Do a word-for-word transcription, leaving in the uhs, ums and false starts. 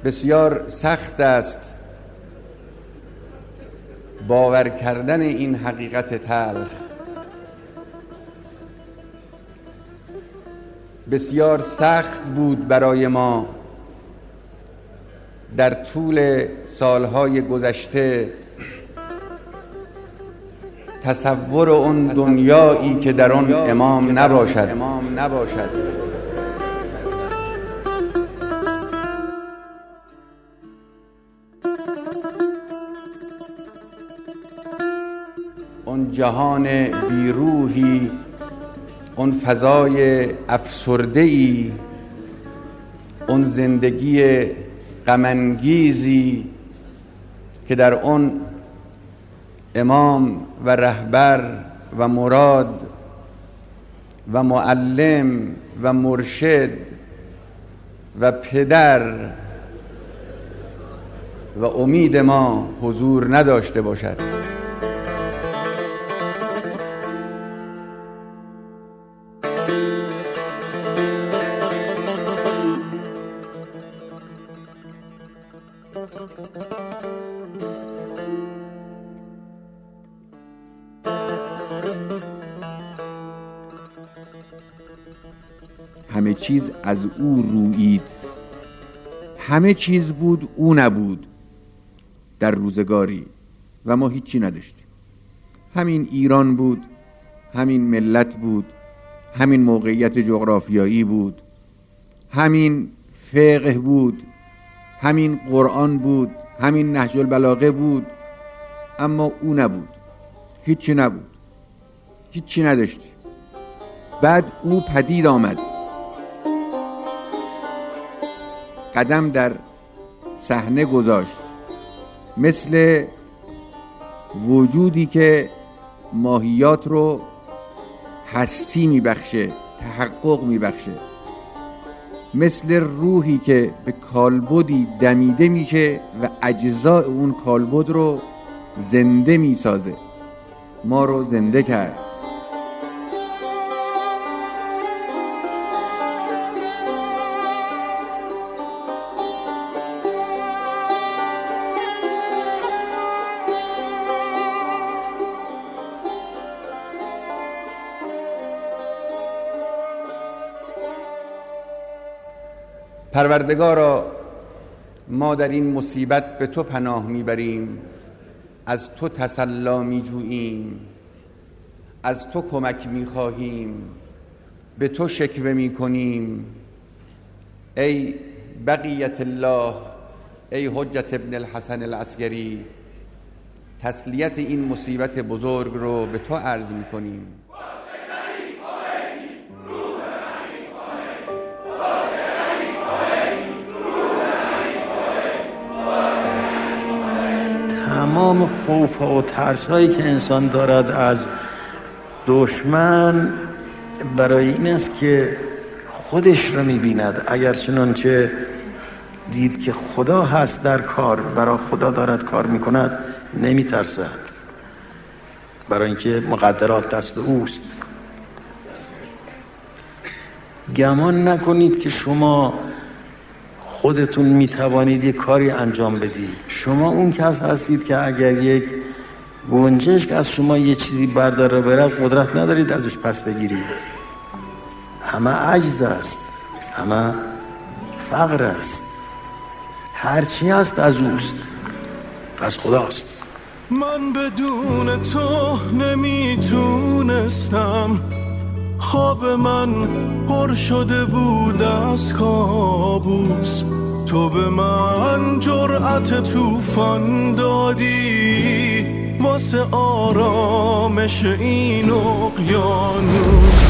بسیار سخت است باور کردن این حقیقت تلخ. بسیار سخت بود برای ما در طول سالهای گذشته تصور اون دنیایی که در آن امام نباشد. امام نباشد. اون جهان بیروحی، اون فضای افسرده‌ای، اون زندگی غم‌انگیزی که در اون امام و رهبر و مراد و معلم و مرشد و پدر و امید ما حضور نداشته باشد. همه چیز از او رویید، همه چیز بود او نبود در روزگاری و ما هیچی نداشتیم. همین ایران بود، همین ملت بود، همین موقعیت جغرافیایی بود، همین فقه بود، همین قرآن بود، همین نهج البلاغه بود، اما او نبود، هیچی نبود، هیچی نداشتیم. بعد او پدید آمد، قدم در صحنه گذاشت، مثل وجودی که ماهیات رو هستی میبخشه، تحقق میبخشه، مثل روحی که به کالبدی دمیده میشه و اجزاء اون کالبد رو زنده میسازه. ما رو زنده کرد. پروردگارا، ما در این مصیبت به تو پناه میبریم، از تو تسلی میجوییم، از تو کمک میخواهیم، به تو شکوه میکنیم. ای بقیت الله، ای حجت ابن الحسن العسکری، تسلیت این مصیبت بزرگ رو به تو عرض میکنیم. تمام خوف و ترس هایی که انسان دارد از دشمن برای این است که خودش رو می‌بیند. اگر چنانچه دید که خدا هست در کار، برای خدا دارد کار می‌کند، نمی‌ترسد، برای اینکه مقدرات دست اوست. گمان نکنید که شما خودتون میتوانید یک کاری انجام بدید. شما اون کس هستید که اگر یک گنجشک از شما یه چیزی برداره بره، قدرت ندارید ازش پس بگیرید. همه عجز است، همه فقر است، هرچی هست از اوست، از خداست. من بدون تو نمیتونستم، خواب من پر شده بود از کابوس. تو به من جرأت طوفان دادی واسه آرامش این اقیانوس.